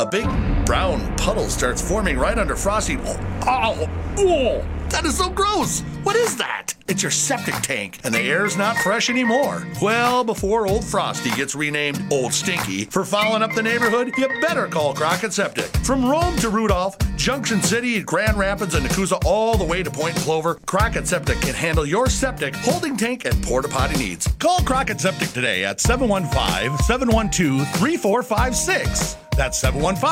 A big brown puddle starts forming right under Frosty. Oh, that is so gross. What is that? It's your septic tank, and the air's not fresh anymore. Well, before old Frosty gets renamed Old Stinky for fouling up the neighborhood, you better call Crockett Septic. From Rome to Rudolph, Junction City, Grand Rapids, and Nakusa, all the way to Point Clover, Crockett Septic can handle your septic, holding tank, and porta potty needs. Call Crockett Septic today at 715-712-3456. That's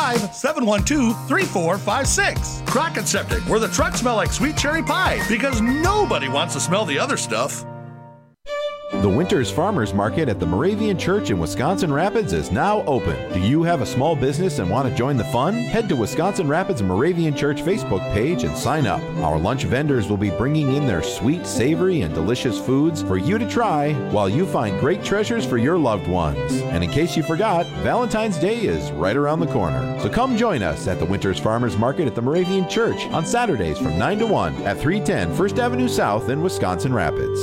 715-712-3456. Crockett Septic, where the trucks smell like sweet cherry pie, because nobody wants to smell the other stuff. The Winters Farmers Market at the Moravian Church in Wisconsin Rapids is now open. Do you have a small business and want to join the fun? Head to Wisconsin Rapids Moravian Church Facebook page and sign up. Our lunch vendors will be bringing in their sweet, savory, and delicious foods for you to try while you find great treasures for your loved ones. And in case you forgot, Valentine's Day is right around the corner. So come join us at the Winters Farmers Market at the Moravian Church on Saturdays from 9 to 1 at 310 First Avenue South in Wisconsin Rapids.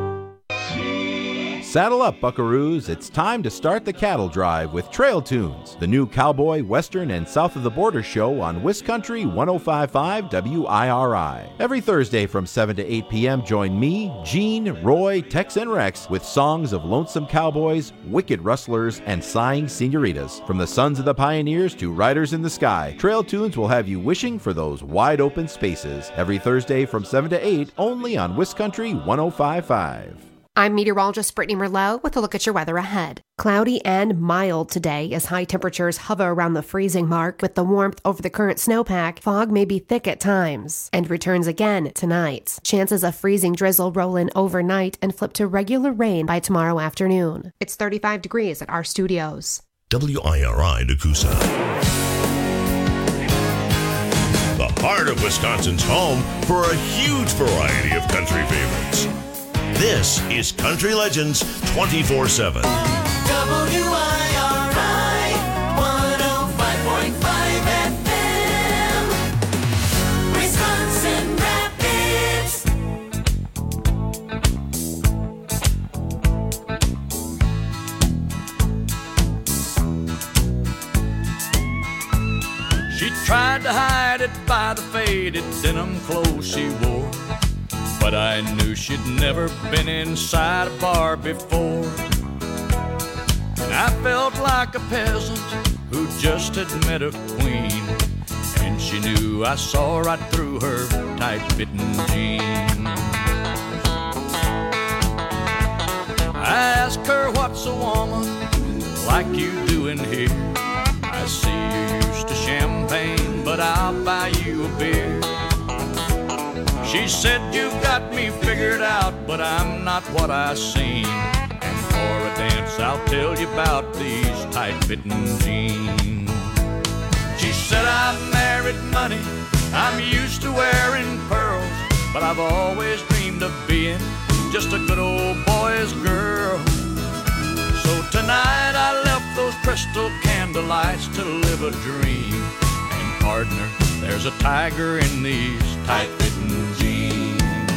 Saddle up, buckaroos. It's time to start the cattle drive with Trail Tunes, the new cowboy, western, and south of the border show on Wiscountry 105.5 WIRI. Every Thursday from 7 to 8 p.m., join me, Gene, Roy, Tex, and Rex with songs of lonesome cowboys, wicked rustlers, and sighing senoritas. From the sons of the pioneers to riders in the sky, Trail Tunes will have you wishing for those wide open spaces. Every Thursday from 7 to 8, only on Wiscountry 105.5. I'm meteorologist Brittany Merlot with a look at your weather ahead. Cloudy and mild today as high temperatures hover around the freezing mark. With the warmth over the current snowpack, fog may be thick at times and returns again tonight. Chances of freezing drizzle roll in overnight and flip to regular rain by tomorrow afternoon. It's 35 degrees at our studios. WIRI Nakusa. The heart of Wisconsin's home for a huge variety of country favorites. This is Country Legends 24/7. WIRI 105.5 FM, Wisconsin Rapids. She tried to hide it by the faded denim clothes she wore, but I knew she'd never been inside a bar before. And I felt like a peasant who just had met a queen, and she knew I saw right through her tight-fitting jeans. I asked her, what's a woman like you doing here? I see you're used to champagne, but I'll buy you a beer. She said, you got me figured out, but I'm not what I seem. And for a dance, I'll tell you about these tight-fitting jeans. She said, I've married money, I'm used to wearing pearls, but I've always dreamed of being just a good old boy's girl. So tonight I left those crystal candlelights to live a dream. And partner, there's a tiger in these tight-fitting jeans.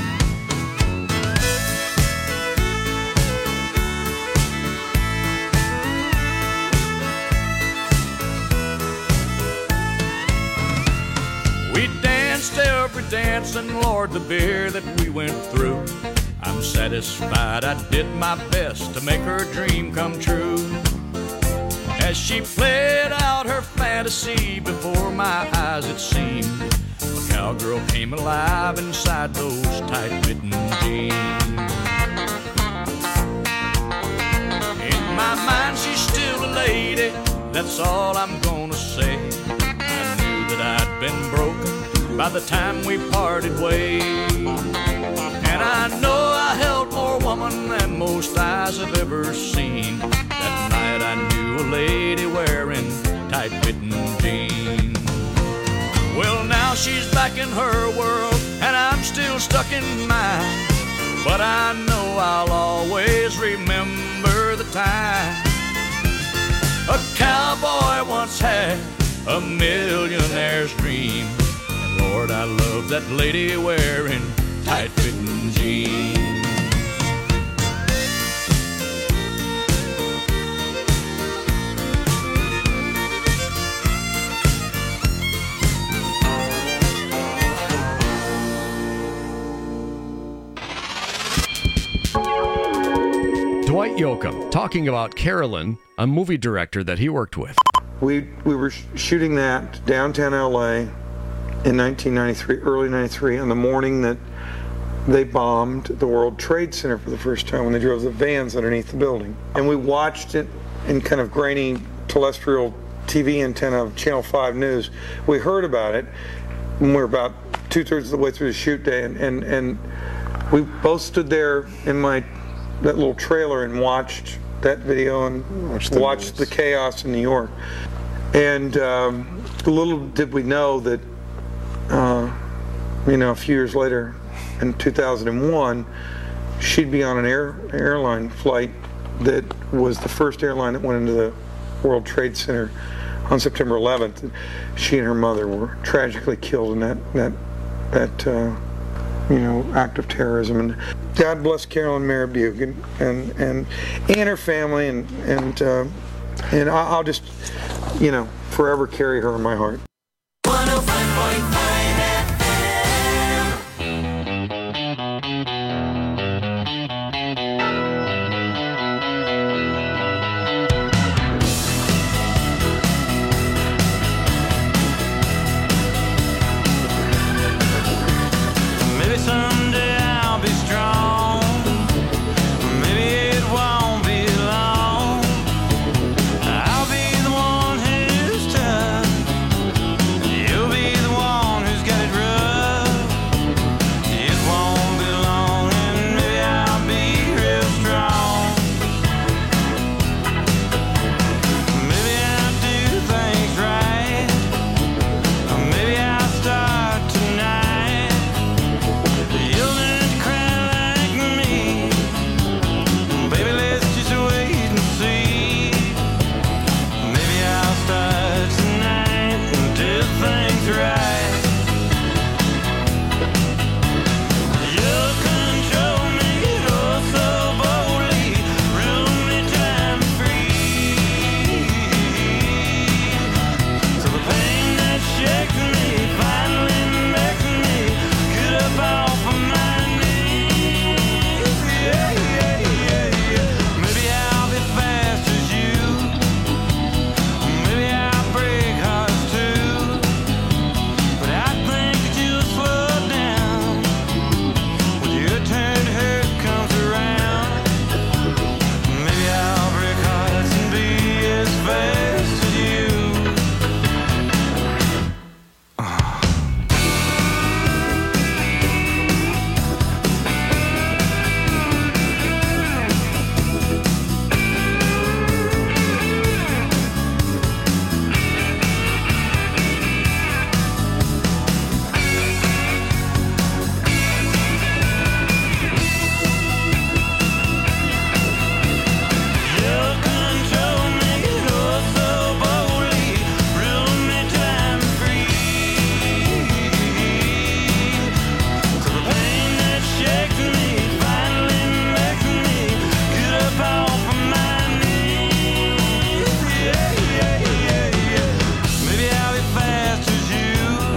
We danced every dance, and Lord, the beer that we went through. I'm satisfied I did my best to make her dream come true. As she played out her fantasy before my eyes, it seemed a cowgirl came alive inside those tight-fitting jeans. In my mind, she's still a lady, that's all I'm gonna say. I knew that I'd been broken by the time we parted ways. And I know I held more woman than most eyes have ever seen. That night I knew a lady wearing tight-fitting jeans. Well, now she's back in her world, and I'm still stuck in mine. But I know I'll always remember the time a cowboy once had a millionaire's dream. And Lord, I love that lady wearing tight-fitting jeans. Yoakum talking about Carolyn, a movie director that he worked with. We were shooting that downtown LA in 1993, early 93, on the morning that they bombed the World Trade Center for the first time when they drove the vans underneath the building. And we watched it in kind of grainy terrestrial TV antenna of Channel 5 News. We heard about it when we were about 2/3 of the way through the shoot day, and we both stood there in that little trailer and watched that video and watched the chaos in New York. And little did we know that, a few years later, in 2001, she'd be on an airline flight that was the first airline that went into the World Trade Center on September 11th. She and her mother were tragically killed in that act of terrorism. And God bless Carolyn Marabuke and her family, and I'll just forever carry her in my heart. 105.5 Maybe someday I'll be strong. Maybe it won't be long. I'll be the one who's tough. You'll be the one who's got it rough. It won't be long, and maybe I'll be real strong. Maybe I'll do things right. Maybe I'll start tonight. You'll learn to cry like me. Baby, let's just wait and see. Maybe I'll start tonight and do things right. You'll control me, oh so boldly. Rule me till I'm free. So the pain that shakes me finally makes me get up off of my knees. Yeah, yeah, yeah, yeah. Maybe I'll be fast as you. Maybe I'll break hearts too. But I think that you'll slow down when your turn to hurt comes around. Maybe I'll break hearts and be as fast as you. You'll control me, oh so boldly. Rule me till I'm free. So the pain that shakes me finally makes me get up off of my knees. Yeah, yeah, yeah, yeah. Maybe I'll be fast as you.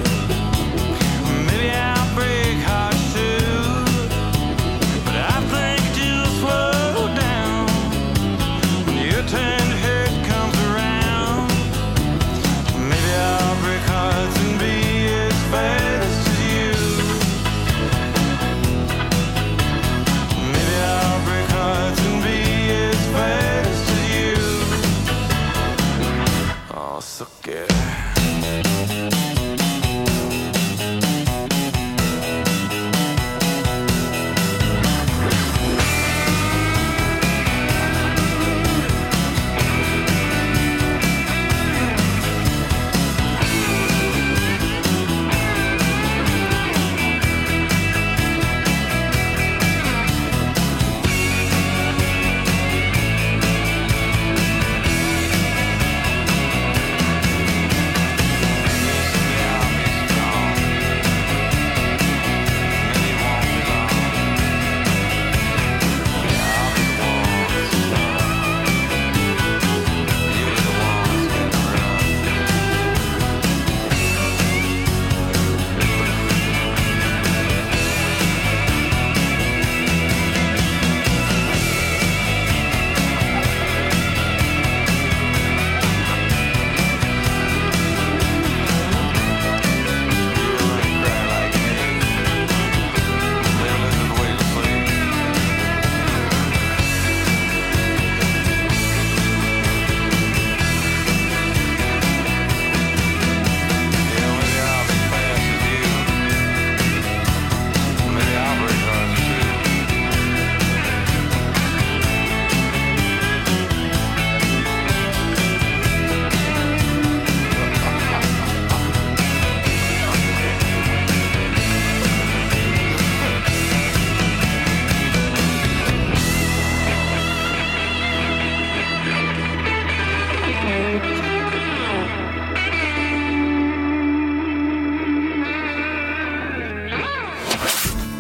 Maybe I'll break hearts too. But I think you'll slow down when your turn to hurt comes around. Maybe I'll break hearts and be as fast as you. Maybe I'll break hearts and be as fast as you. Oh, so good.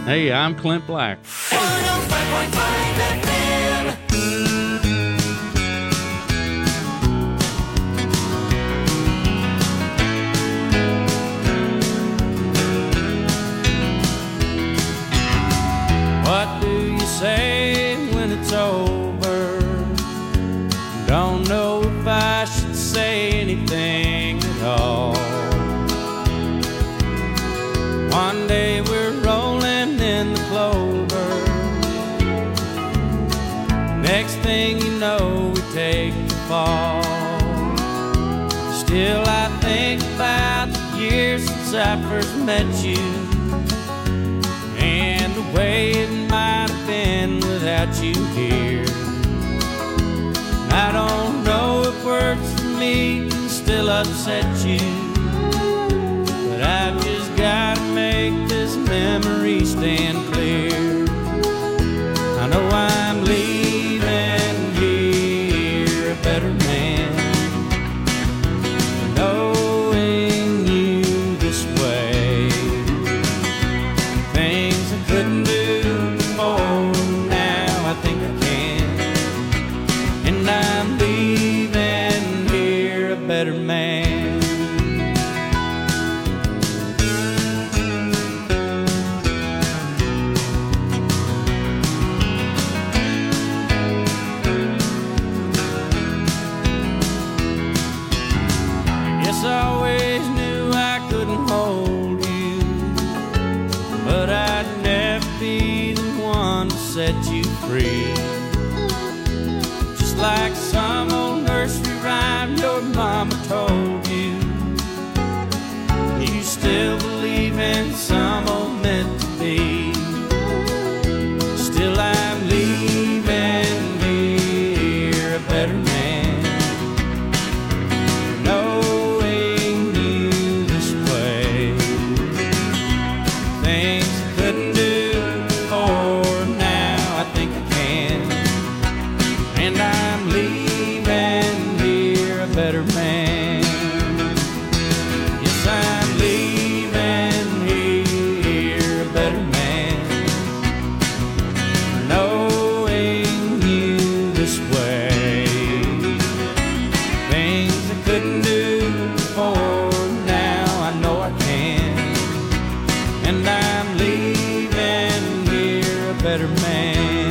Hey, I'm Clint Black. 105.5 FM. What do you say when it's over? Don't know if I should say anything at all. One day we're rolling in the clover. Next thing you know, we take the fall. Still I think about the years since I first met you, and the way it might have been without you here. I don't know if words for me can still upset you, but I've just gotta make this memory stand clear. I know I'm leaving here a better man, knowing you this way. Things I couldn't do before, now I think I can, and I'm leaving here a better man. I always knew I couldn't hold you, but I'd never be the one to set you free. Just like some old nursery rhyme your mama told you, you still believe in some old meant to be. Still I'm leaving here a better man, knowing you this way. Things I couldn't do before, now I think I can, and I'm leaving here a better man. Yes, I'm leaving here a better man, knowing you this way. Things I couldn't do before, now I know I can, and I'm leaving here a better man.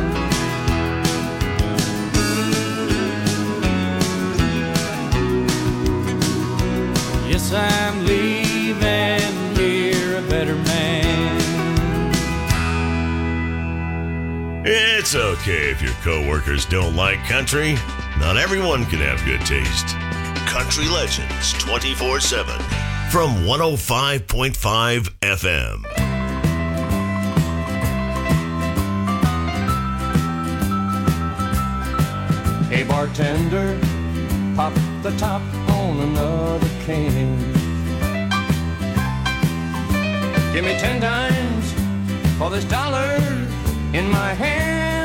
Yes, I'm leaving here a better man. It's okay if your coworkers don't like country. Not everyone can have good taste. Country Legends 24/7 from 105.5 FM. Hey bartender, pop the top on another can. Give me 10 dimes for this dollar in my hand,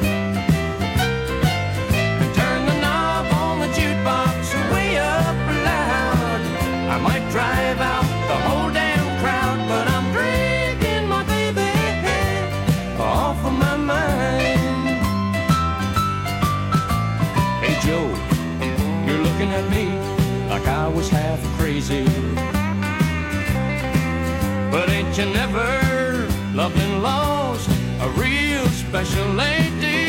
and turn the knob on the jukebox way up loud. I might drive out the whole damn crowd, but I'm drinking my baby off of my mind. Hey Joe, you're looking at me like I was half crazy, but ain't you never loved and lost a real special lady?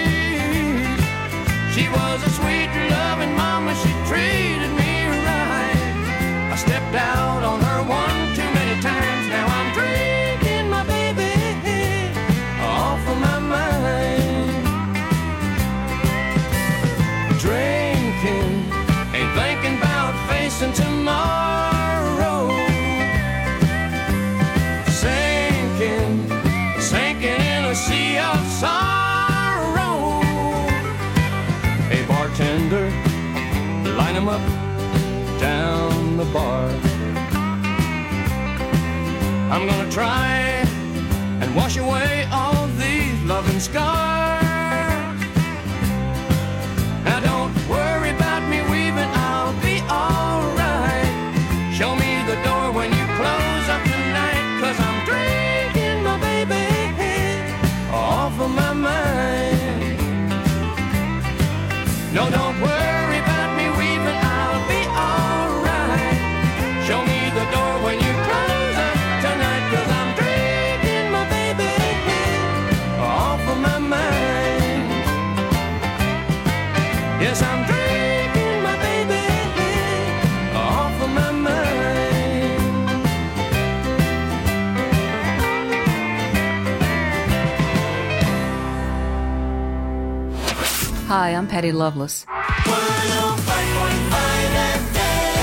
She was a sweet loving mama, she treated me right. I stepped out on her one too many times, now I'm drinking my baby off of my mind. Drinking, ain't thinking about facing tomorrow. Sinking, sinking in a sea of sorrow. Hey bartender, line 'em up down the bar. I'm gonna try and wash away all these loving scars. Now don't worry about me weaving, I'll be alright. Show me the door when you close up tonight, 'cause I'm drinking my baby Hi, I'm Patty Loveless. 105.5 FM.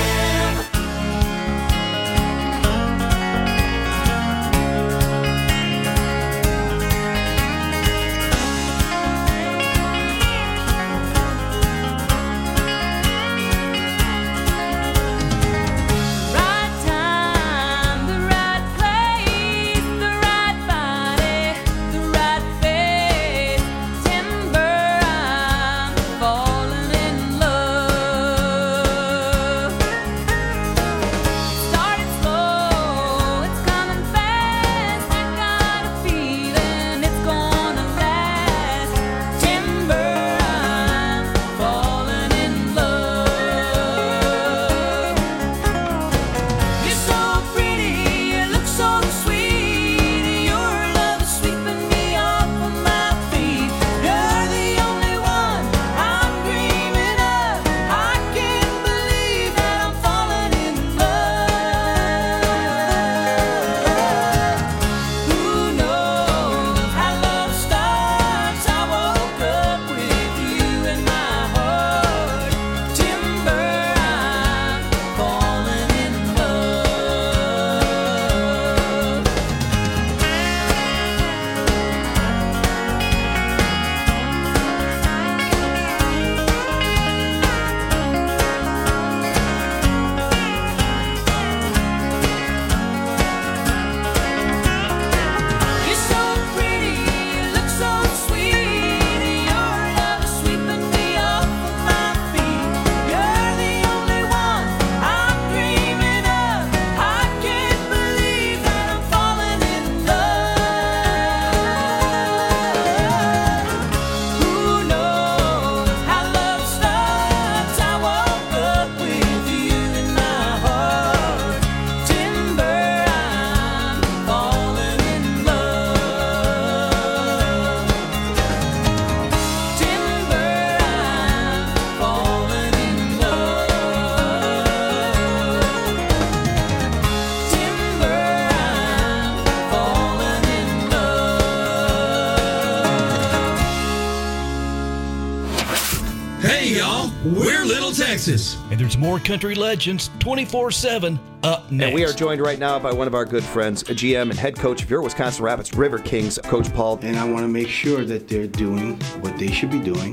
We're Little Texas. And there's more Country Legends 24/7 up next. And we are joined right now by one of our good friends, a GM and head coach of your Wisconsin Rapids River Kings, Coach Paul. And I want to make sure that they're doing what they should be doing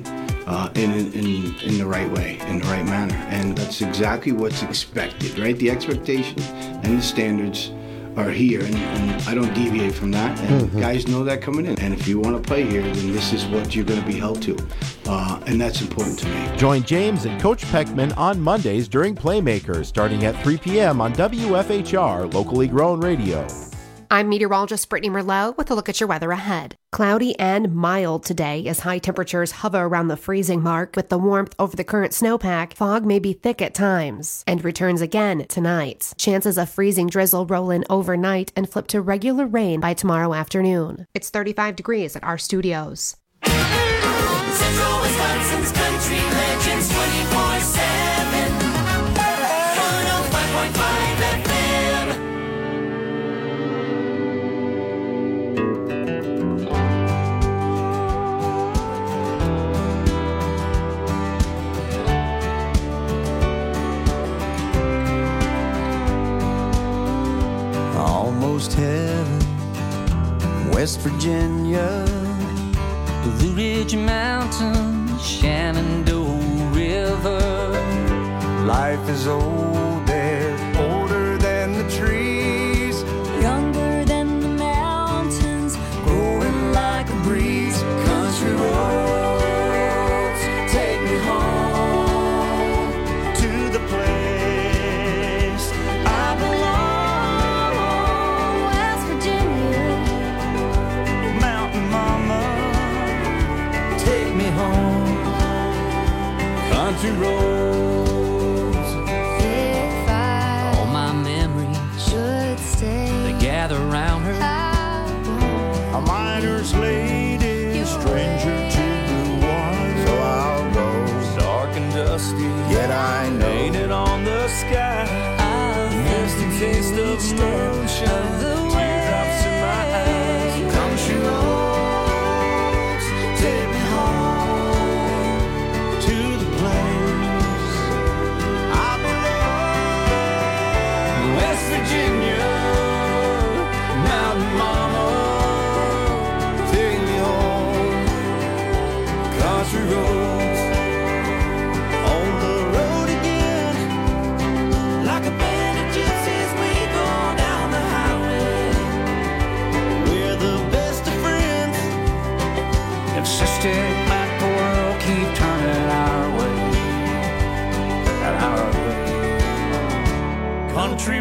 in the right way, in the right manner. And that's exactly what's expected, right? The expectations and the standards are here, and I don't deviate from that. And guys know that coming in. And if you want to play here, then this is what you're going to be held to. And that's important to me. Join James and Coach Peckman on Mondays during Playmakers, starting at 3 p.m. on WFHR, locally grown radio. I'm meteorologist Brittany Merlot with a look at your weather ahead. Cloudy and mild today as high temperatures hover around the freezing mark with the warmth over the current snowpack. Fog may be thick at times and returns again tonight. Chances of freezing drizzle roll in overnight and flip to regular rain by tomorrow afternoon. It's 35 degrees at our studios. Central Wisconsin's Country Legends 24/7. 105.5 FM. Almost heaven, West Virginia, Blue Ridge Mountains, Shenandoah River. Life is old there, older than the trees, Younger than the mountains, growing like a breeze. country roads take me home to the place I belong. West Virginia, Mountain mama, take me home. country roads. If all my memories should stay, they gather around her. A miner's lady, stranger to blue water. So I'll go, Dark and dusty, yet I know painted on the sky. misty taste of moonshine, teardrops in my eyes. Country roads take me home. Virginia, mountain mama, take me home. Country roads, on the road again, like a band of gypsies we go down the highway. We're the best of friends, insisting that the world keep turning our way, our way. Country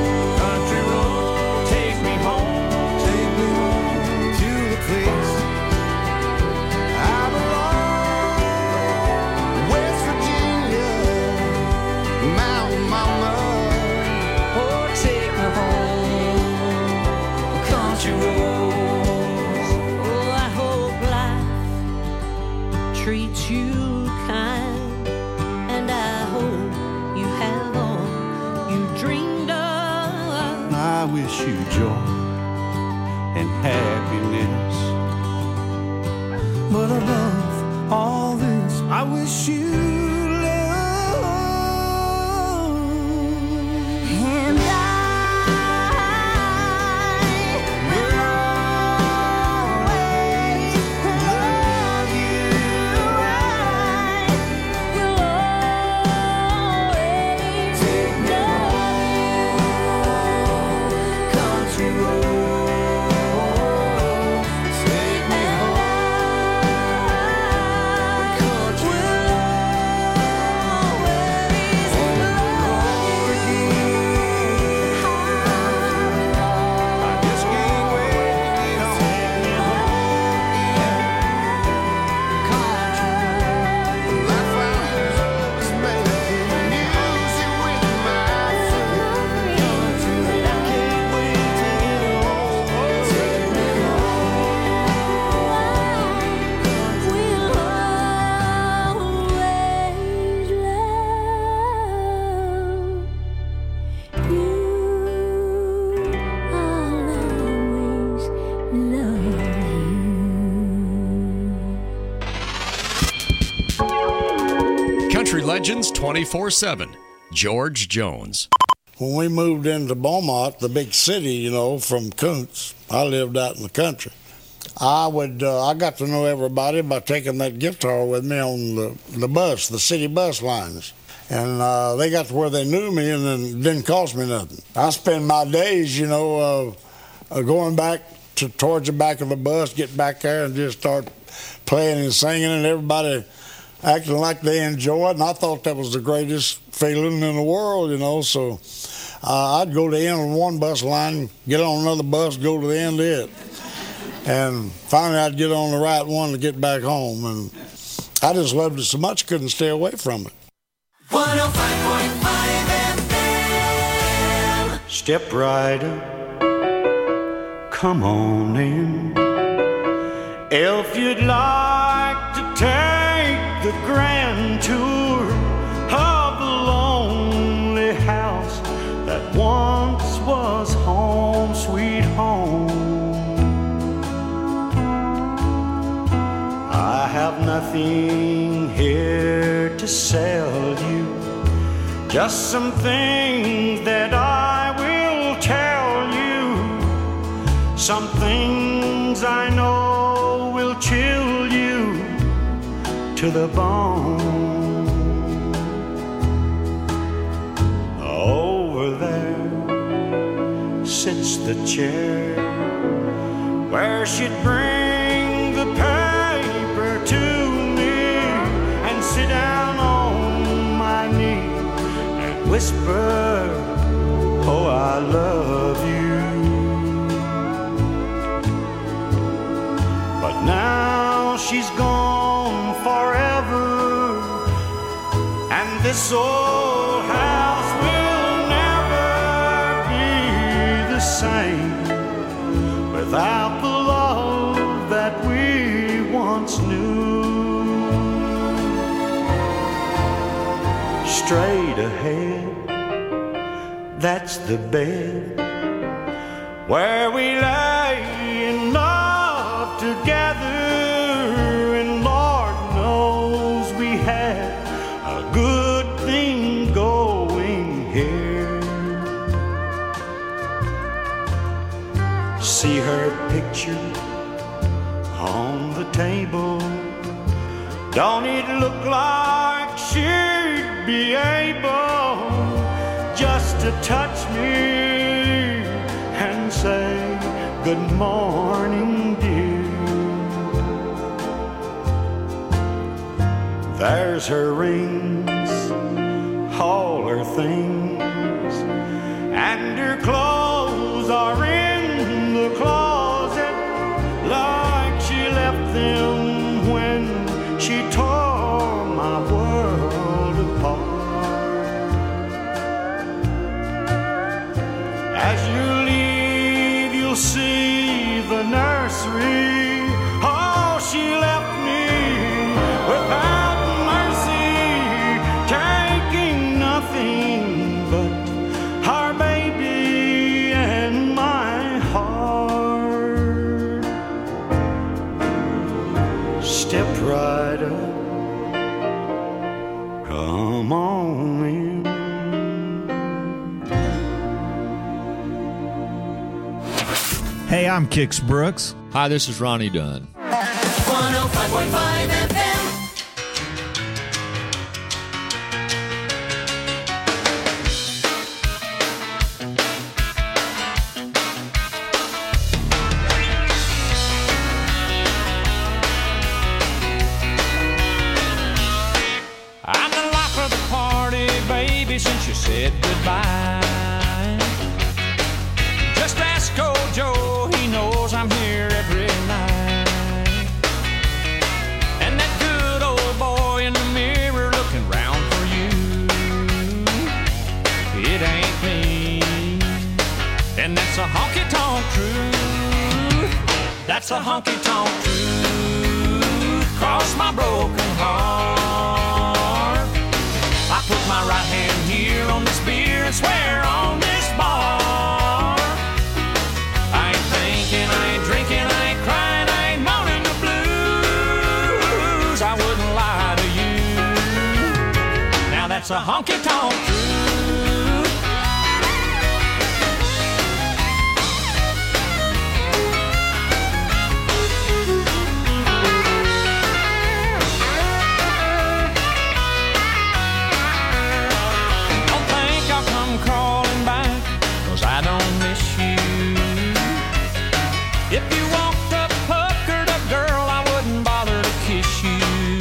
road, take me home to the place I belong. West Virginia, mountain mama, oh take me home. Country roads, Oh, I hope life treats you kind, and I hope you have all you dreamed of. I wish you joy and happiness. But above all this, I wish you love. And I will always love you. I will always love you. Country road, take me home. Country I just can't wait to get home. Take me home. Country road, I found love is making music with my feet. Country road, I can't wait to get home. Take me Country Legends 24/7. George Jones. When we moved into Beaumont, the big city, you know, from Kuntz, I lived out in the country. I got to know everybody by taking that guitar with me on the bus, the city bus lines. And they got to where they knew me, and then it didn't cost me nothing. I spend my days, you know, going back towards the back of the bus, get back there and just start playing and singing, and everybody acting like they enjoy it. And I thought that was the greatest feeling in the world, you know. So I'd go to the end of one bus line, get on another bus, go to the end of it. And finally I'd get on the right one to get back home. And I just loved it so much, couldn't stay away from it. 105.5 FM. Step right up, come on in. If you'd like to take the grand tour of the lonely house that once was home, sweet home. I have nothing here to sell you, just some things that I will tell you, some things I know will chill you to the bone. Over there sits the chair where she'd bring the paper to me and sit down on my knee and whisper, oh, I love you. But now she's gone forever, and this old house will never be the same without the love that we once knew. Straight ahead, that's the bed where we lay in love together, and Lord knows we had a good thing going here. see her picture on the table. Don't it look like she'd be able just to touch me and say, good morning, dear. There's her rings, all her things, and her clothes are in the closet like she left them when she tore my world apart. As you leave, you'll see the nursery. Oh, she left me without mercy, taking nothing but her baby and my heart. Step right up, come on in. Hey, I'm Kix Brooks. Hi, this is Ronnie Dunn. 105.5 FM. I'm the life of the party, baby, since you said goodbye. Just ask old Joe, he knows I'm here every night. And that good old boy in the mirror looking round for you, it ain't me. And that's a honky-tonk truth. That's a honky-tonk truth. Cross my broken heart. I put my right hand here on this beer and swear on this bar. I ain't thinking, I ain't drinking, I ain't crying, I ain't moaning the blues. I wouldn't lie to you. Now that's a honky-tonk truth. Don't think I'll come crawling back, 'cause I don't miss you. If you walked up puckered up, girl, I wouldn't bother to kiss you.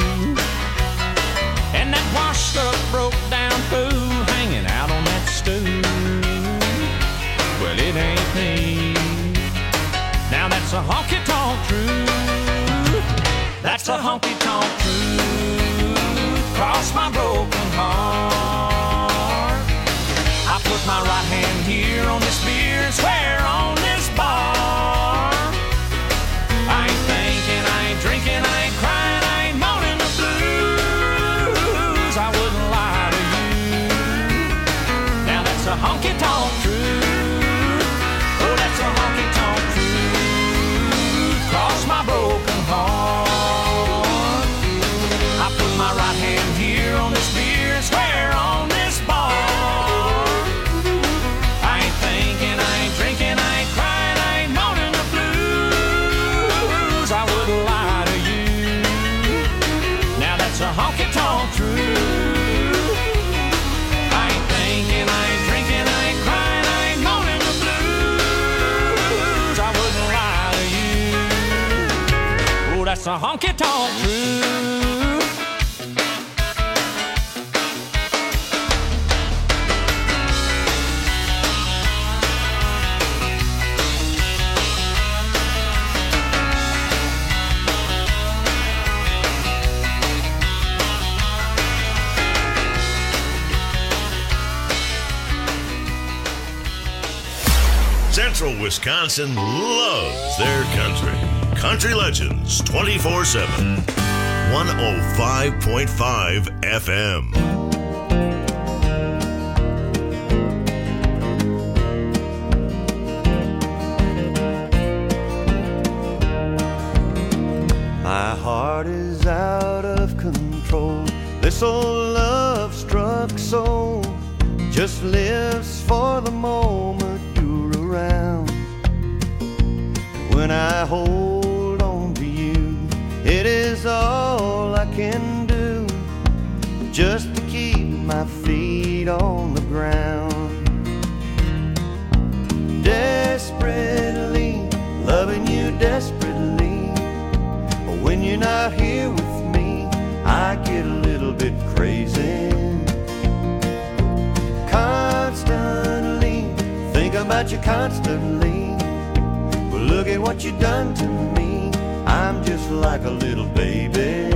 And that washed up, broke down fool hanging out on that stool, well, it ain't me. Now that's a honky-tonk truth. That's a honky-tonk truth. Cross my broken heart. I put my right hand here on this beer and swear on this bar. I ain't thinking, I ain't drinking, I ain't crying, I ain't moaning the blues. I wouldn't lie to you. Now that's a honky-tonk truth. Oh, that's a honky-tonk truth. Cross my broken heart. I put my right hand here on this beer and swear on this bar. I ain't thinking, I ain't drinking, I ain't crying, I ain't moaning the blues. I wouldn't lie to you. Now that's a honky-tonk truth. I ain't thinking, I ain't drinking, I ain't crying, I ain't moaning the blues. I wouldn't lie to you. Oh, that's a honky-tonk truth. Central Wisconsin loves their country. Country Legends 24/7. 105.5 FM. My heart is out of control. This old love-struck soul just lives for the moment you're around. about you constantly. Well, look at what you done to me. I'm just like a little baby.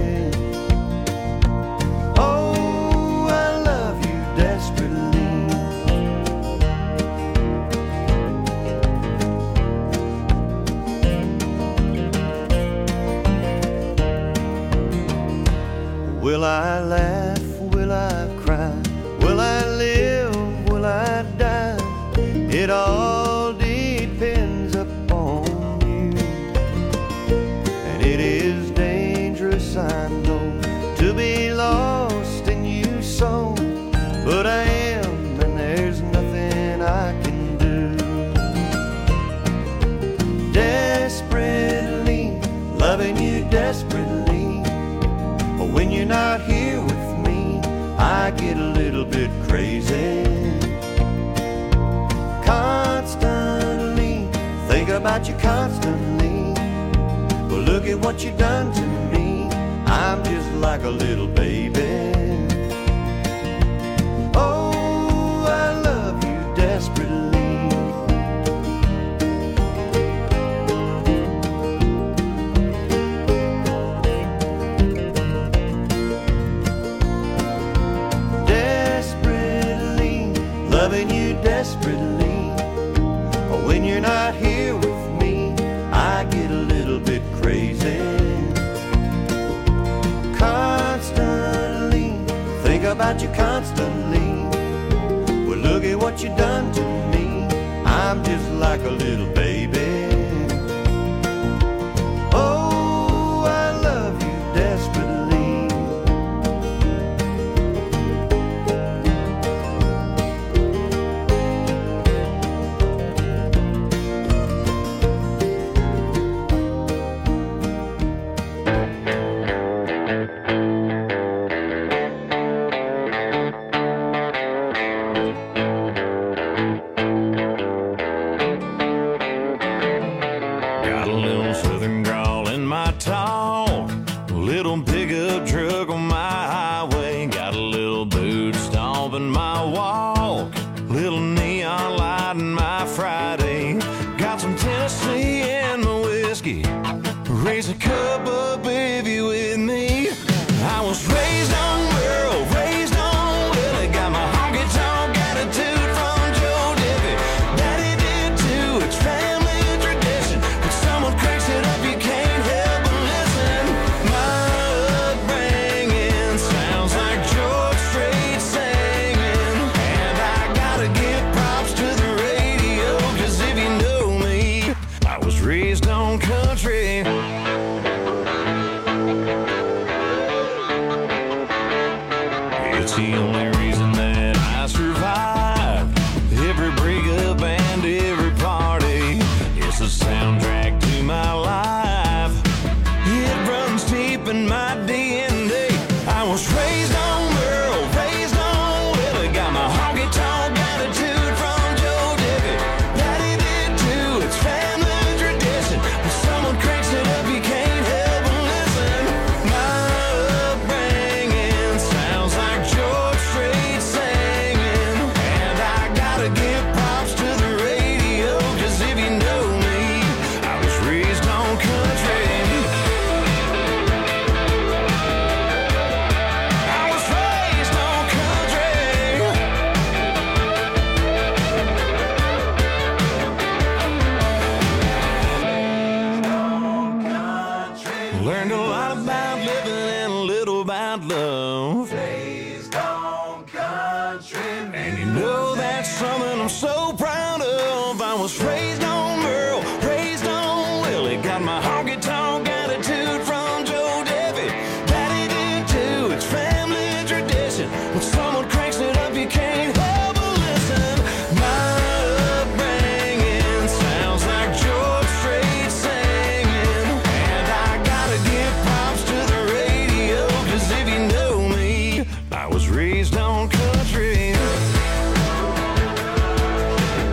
Oh, I love you desperately. Will I laugh? Will I cry? Will I live? Will I die? It all depends upon you. And it is dangerous, I know, to be lost in you so. But I am, and there's nothing I can do. Desperately, loving you desperately. But when you're not here with me, I get a little bit crazy. Constantly, think about you constantly. Well, look at what you done to me. I'm just like a little baby. Oh, I love you desperately. Loving you desperately. But when you're not here with me, I get a little bit crazy. Constantly, think about you constantly. Well, look at what you done to me. I'm just like a little baby. Oh, I love you desperately. I was raised on country.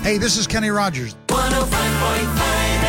Hey, this is Kenny Rogers. 105.5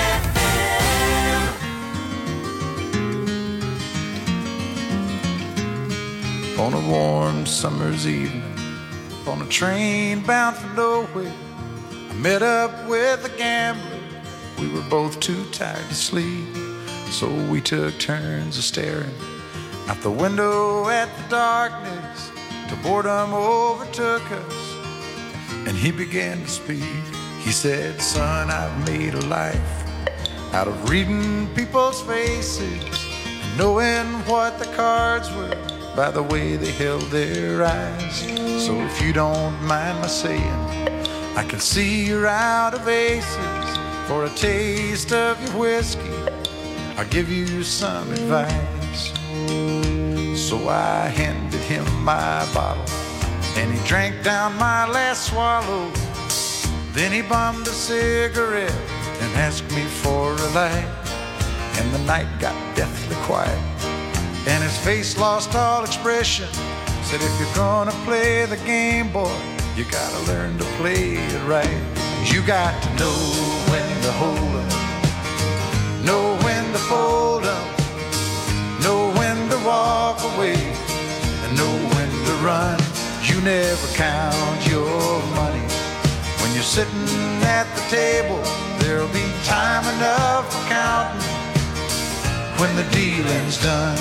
FM. On a warm summer's evening, on a train bound for nowhere, I met up with a gambler. We were both too tired to sleep, so we took turns of staring out the window at the darkness till boredom overtook us, and he began to speak. He said, son, I've made a life out of reading people's faces and knowing what the cards were by the way they held their eyes. So if you don't mind my saying, I can see you're out of aces. For a taste of your whiskey, I'll give you some advice. So I handed him my bottle, and he drank down my last swallow. Then he bummed a cigarette and asked me for a light. And the night got deathly quiet, and his face lost all expression. Said, if you're gonna play the game, boy, you gotta learn to play it right. You got to know when to hold 'em, know when to fold 'em, know when to walk away, and know when to run. You never count your money. When you're sitting at the table, there'll be time enough for counting when the dealing's done.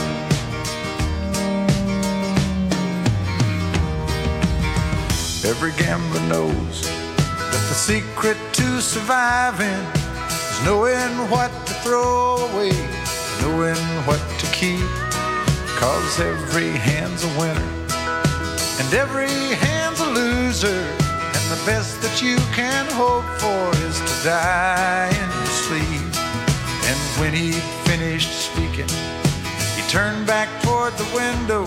Every gambler knows that the secret to surviving is knowing what to throw away, knowing what to keep. 'Cause every hand's a winner and every hand's a loser, and the best that you can hope for is to die in your sleep. And when he finished speaking, he turned back toward the window,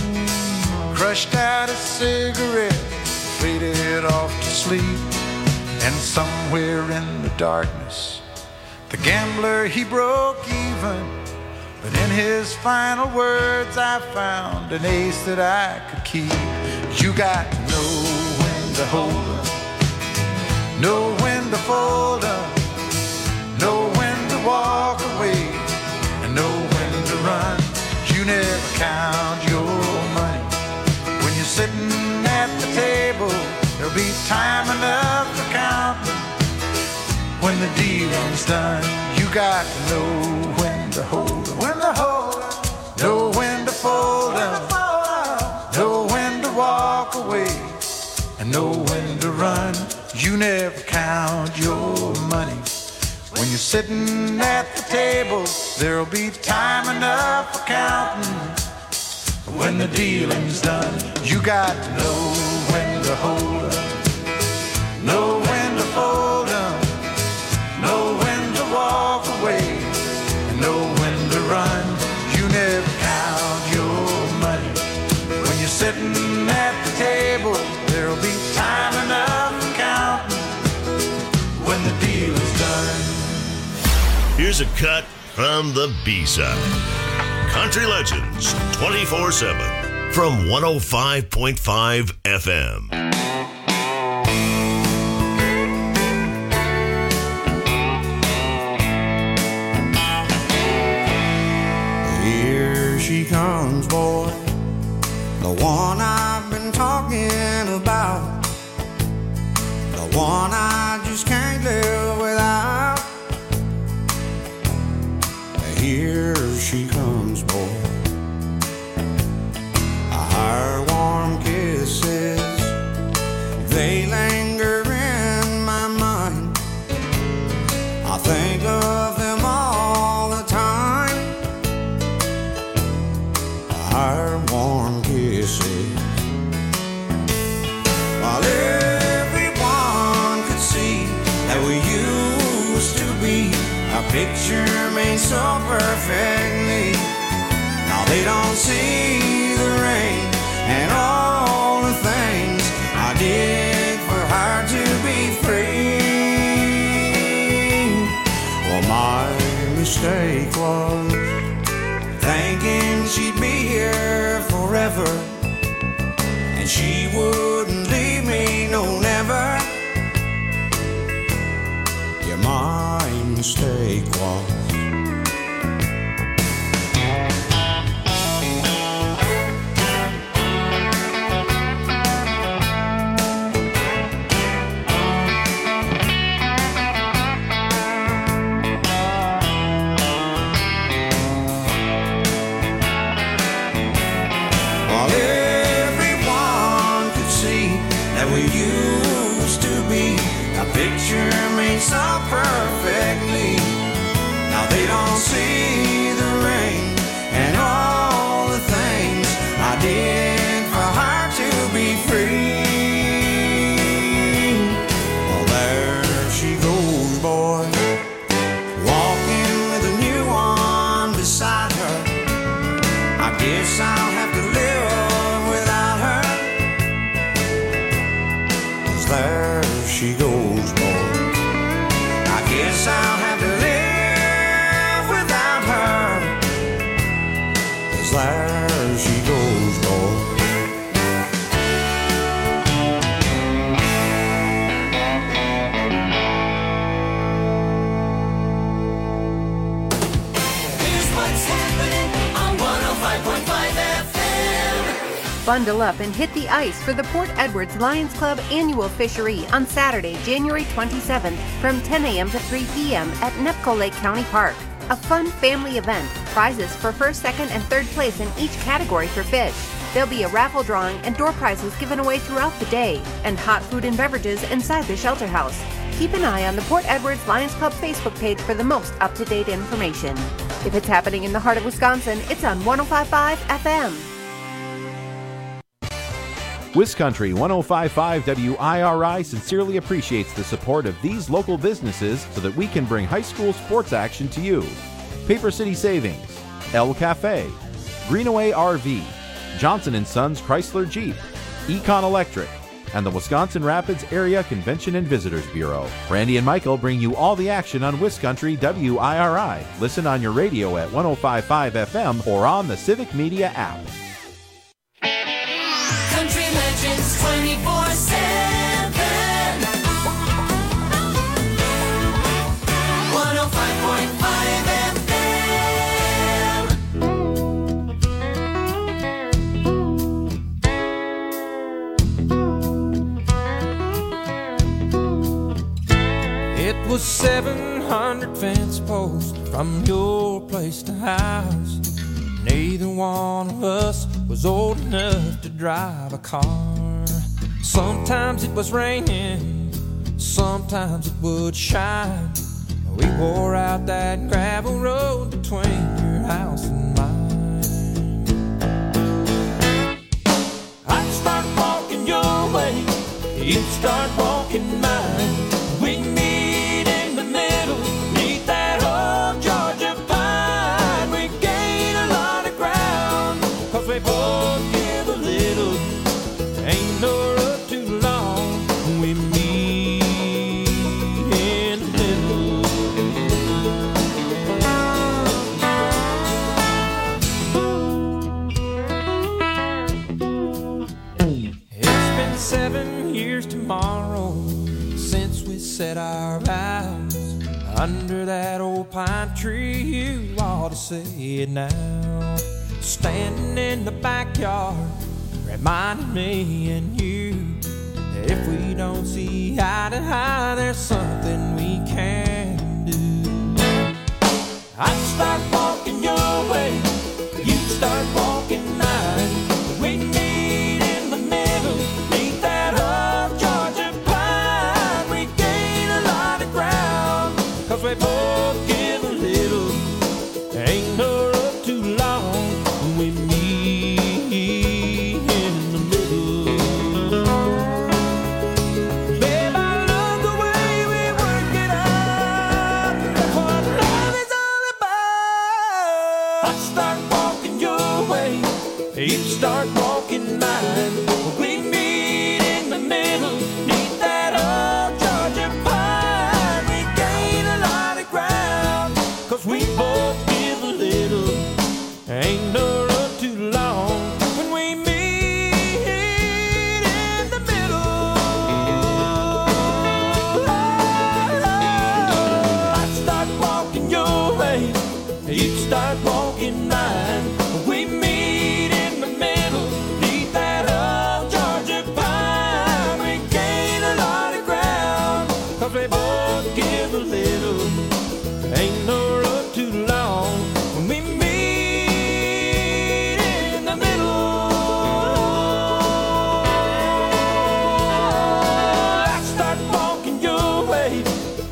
crushed out a cigarette, faded off to sleep. And somewhere in the darkness, the gambler, he broke even. But in his final words, I found an ace that I could keep. You got to know when to hold 'em, know when to fold 'em, know when to walk away, and know when to run. You never count your money. When you're sitting at the table, there'll be time enough for counting when the dealing's done. You got to know when to hold 'em, when to hold 'em, know when to fold 'em, know when to walk away, and know when to run. You never count your money. When you're sitting at the table, there'll be time enough for counting when the dealing's done. You got to know when to hold 'em, know when to fold 'em, know when to walk away, and know when to run. You never count your money. When you're sitting at the table, there'll be time enough for counting when the deal is done. Here's a cut from the B-side. Country Legends 24/7 from 105.5 FM. Here she comes, boy, the one I've been talking about, the one I just can't live without. Here she comes, boy, her warm kisses, they linger in my mind. I think of them all the time. Her warm kisses, while everyone could see that we used to be a picture made so perfectly. Now they don't see the rain and all the things I did for her to be free. Well, my mistake was thinking she'd be here forever, and she wouldn't leave me, no, never. mistake was. While everyone could see that we used to be a picture made so perfectly. Now they don't see the rain and all the things I did for her to be free. Well, there she goes, boy, walking with a new one beside her. I guess I'll have to live without her. 'Cause there she goes, boy. I guess I'll have to live without her. 'Cause there she goes, boy. Here's what's happening on 105.5 FM. Bundle up and hit the ice for the Port Edwards Lions Club annual fishery on Saturday, January 27th from 10 a.m. to 3 p.m. at Nepco Lake County Park. A fun family event. Prizes for first, second, and third place in each category for fish. There'll be a raffle drawing and door prizes given away throughout the day, and hot food and beverages inside the shelter house. Keep an eye on the Port Edwards Lions Club Facebook page for the most up-to-date information. If it's happening in the heart of Wisconsin, it's on 105.5 FM. WisCountry 105.5 WIRI sincerely appreciates the support of these local businesses so that we can bring high school sports action to you. Paper City Savings, El Cafe, Greenaway RV, Johnson & Sons Chrysler Jeep, Econ Electric, and the Wisconsin Rapids Area Convention and Visitors Bureau. Randy and Michael bring you all the action on WisCountry WIRI. Listen on your radio at 105.5 FM or on the Civic Media app. Country Legends 24/7. 105.5 FM. It was 700 fence posts from your place to house. Neither one of us was old enough to drive a car. Sometimes it was raining, sometimes it would shine. We wore out that gravel road between your house and mine. I'd start walking your way, you'd start walking mine. We meet in the middle, neath that old Georgia pine. We gain a lot of ground, 'cause we both give a little. Ain't no road too long, we meet in the middle. It's been 7 years tomorrow since we said our vows under that old pine tree. You ought to say it now. Standing in the backyard, reminding me and you that if we don't see eye to eye, there's something we can do. I'd start walking your way, you'd start walking mine. We meet in the middle, neath that old Georgia pine. We gain a lot of ground, 'cause we both give a little. Ain't no road too long, we meet in the middle. Babe, I love the way we work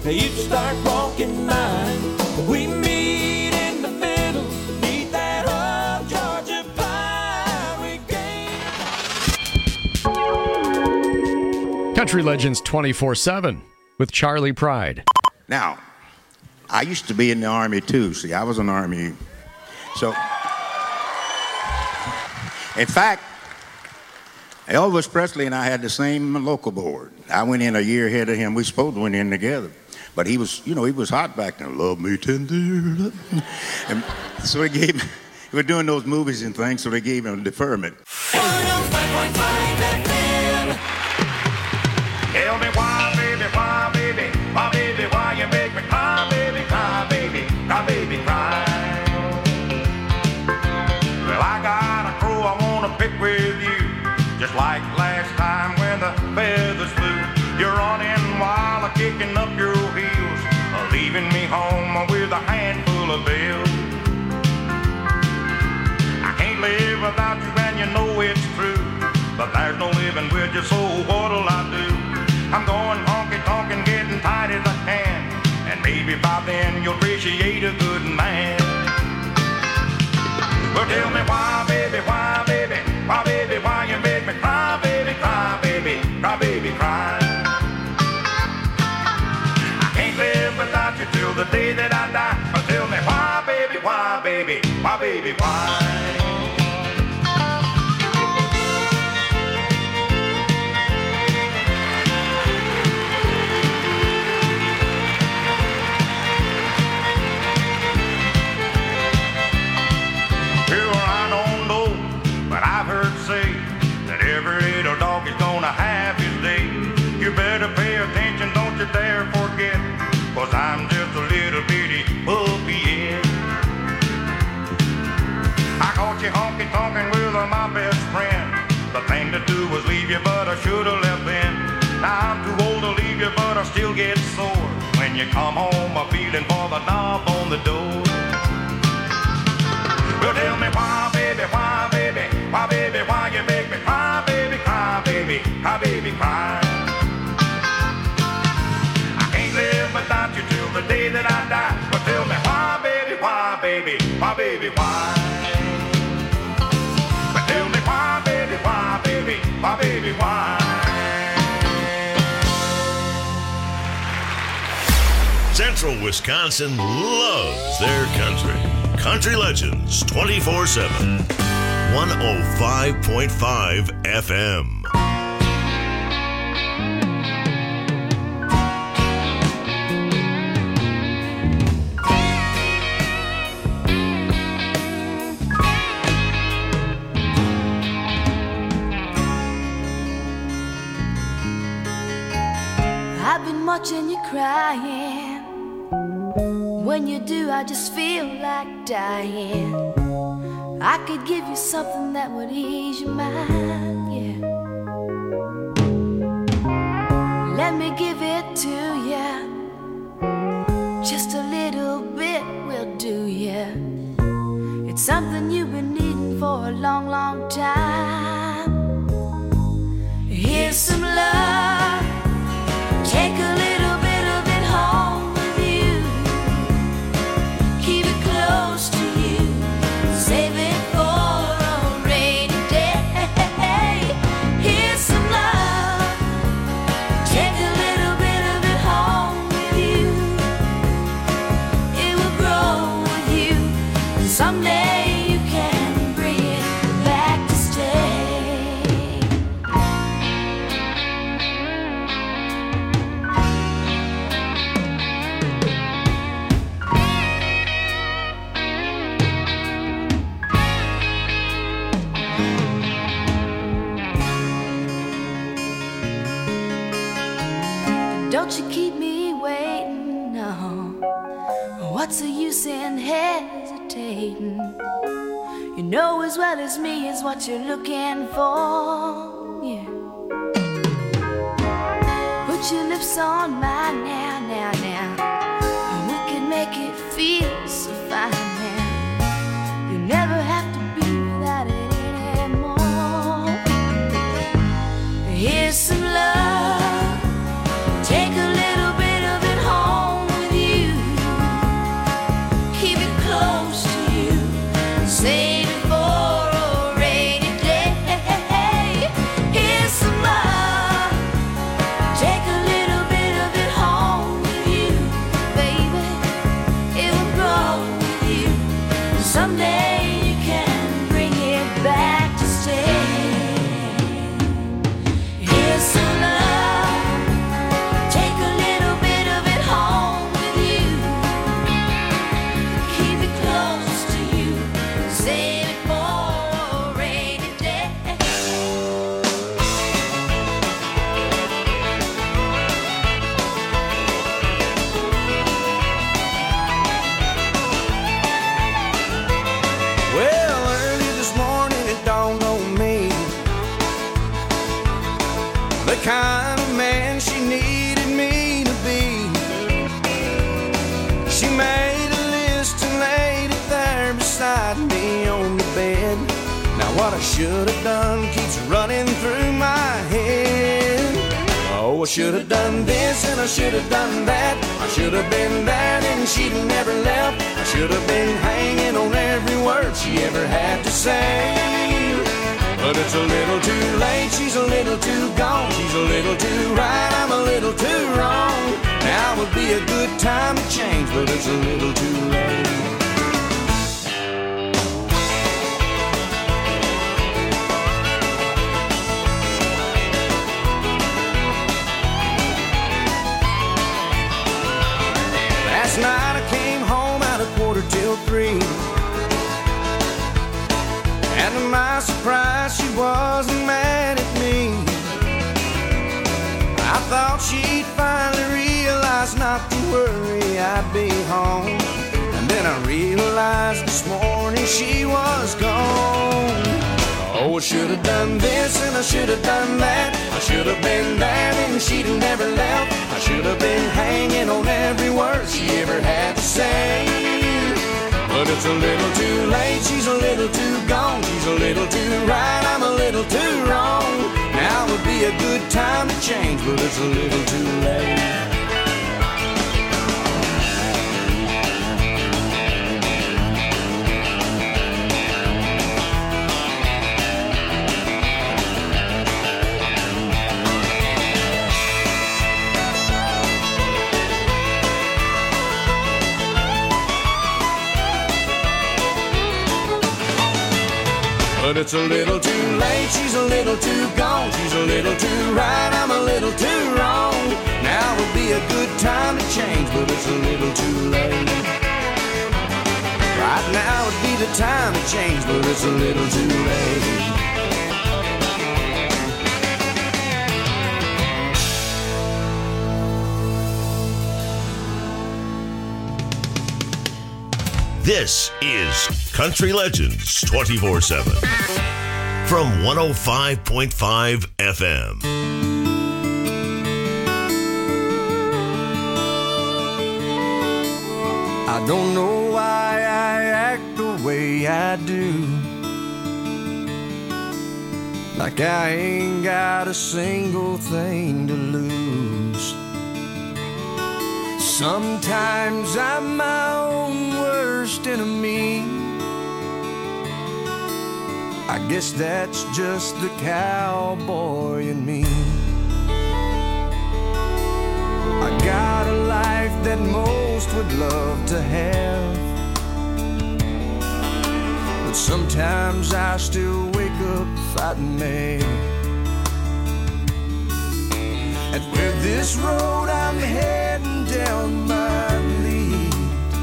you start walking mine. We meet in the middle, meet that old Georgia pie we gained. Country Legends 24/7 with Charlie Pride. Now, I used to be in the Army too. See, I was in the Army. So, in fact, Elvis Presley and I had the same local board. I went in a year ahead of him. We supposed to went in together. But he was, he was hot back then. Love me tender. And so he were doing those movies and things, so they gave him a deferment. 105.5 FM. Tell me why, baby, why you make me cry, baby, cry, baby, cry. Well, I got a crow I wanna pick with you, just like last time when the feathers flew. You're running wild, kicking up your heels, leaving me home with a handful of bills. I can't live without you and you know it's true, but there's no living with you, so what'll I do? I'm going honky-tonk and getting tight as I can, and maybe by then you'll appreciate a good man. Well, tell me why, baby, why you make me cry, baby, cry, cry. I can't live without you till the day that I die. But tell me why, baby, why? Dare forget, 'cause I'm just a little bitty puppy, yeah. I caught you honky-tonkin' with my best friend. The thing to do was leave you, but I should've left then. Now I'm too old to leave you, but I still get sore when you come home, I'm feeling for the knob on the door. Well, tell me why, baby, why you make me cry, baby, cry. Without you till the day that I die. But tell me why, baby, why? But tell me why, baby, why? Central Wisconsin loves their country. Country Legends 24/7. 105.5 FM. Watching you crying. When you do, I just feel like dying. I could give you something that would ease your mind, yeah. Let me give it to you. Just a little bit will do ya. It's something you've been needing for a long, long time. Here's some love. Take a little bit of it home with you. Keep it close to you. Save it for a rainy day. Here's some love. Take a little bit of it home with you. It will grow with you. And someday you can bring it back to stay. Don't you keep me waiting, no. What's the use in hesitating? You know as well as me is what you're looking for, yeah. Put your lips on mine now, and we can make it feel so fine now. You never have to be without it anymore. Here's some love. Take a little bit of it home. what I should have done keeps running through my head. Oh, I should have done this and I should have done that. I should have been there and she'd never left. I should have been hanging on every word she ever had to say. But it's a little too late, she's a little too gone. She's a little too right, I'm a little too wrong. Now would be a good time to change, but it's a little too late. Last night I came home at 2:45. And to my surprise, she wasn't mad at me. I thought she'd finally realize not to worry, I'd be home. And then I realized this morning she was gone. Oh, I should have done this and I should have done that. I should have been there and she'd have never left. I should have been hanging on every word she ever had to say. But it's a little too late, she's a little too gone. She's a little too right, I'm a little too wrong. Now would be a good time to change, but it's a little too late. But it's a little too late, she's a little too gone. She's a little too right, I'm a little too wrong. Now would be a good time to change, but it's a little too late. Right now would be the time to change, but it's a little too late. This is Country Legends 24/7 from 105.5 FM. I don't know why I act the way I do, like I ain't got a single thing to lose. Sometimes I'm my own worst enemy. I guess that's just the cowboy in me. I got a life that most would love to have, but sometimes I still wake up fighting mad. And where this road I'm heading down might lead,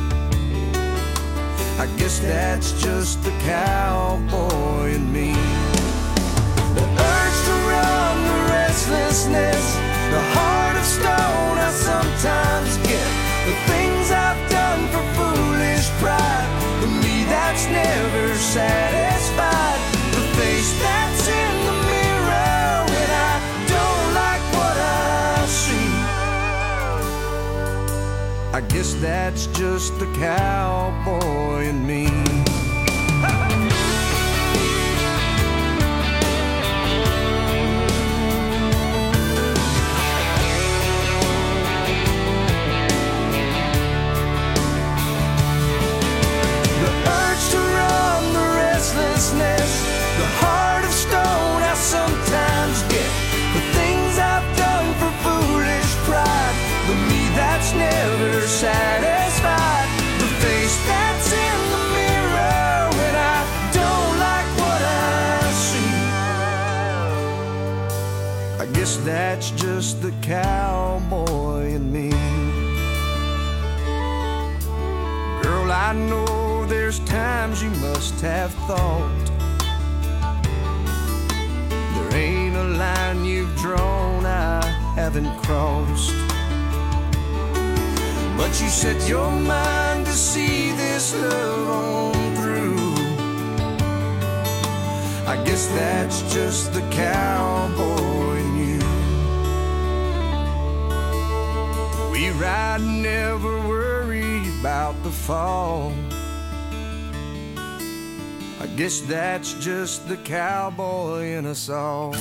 I guess that's just the cowboy in me. The urge to run, the restlessness, the heart of stone I sometimes get. The things I've done for foolish pride, for me that's never satisfied. The face that's in the mirror when I don't like what I see, I guess that's just the cowboy in me. The urge to run, the restlessness, the heart of stone I sometimes get. The things I've done for foolish pride, for me that's never satisfied. The face that's in the mirror when I don't like what I see, I guess that's just the cowboy in me. Girl, I know there's times you must have thought there ain't a line you've drawn I haven't crossed. But you set your mind to see this love on through. I guess that's just the cowboy in you. We ride, never worry about the fall. I Guess that's just the cowboy in us all.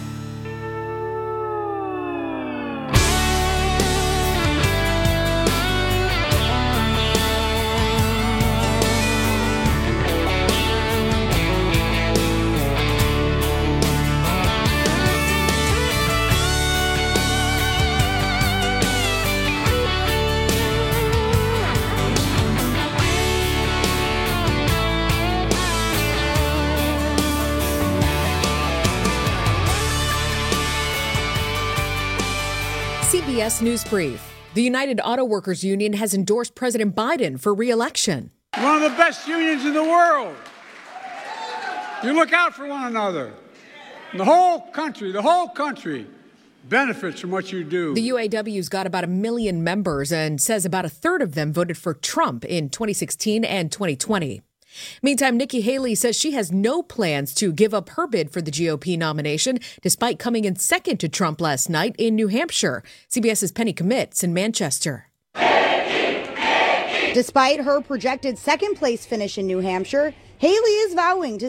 CBS News Brief. The United Auto Workers Union has endorsed President Biden for re-election. One of the best unions in the world. You look out for one another. And the whole country benefits from what you do. The UAW's got about 1 million members and says about a third of them voted for Trump in 2016 and 2020. Meantime, Nikki Haley says she has no plans to give up her bid for the GOP nomination, despite coming in second to Trump last night in New Hampshire. CBS's Penny Commit's in Manchester. Despite her projected second-place finish in New Hampshire, Haley is vowing to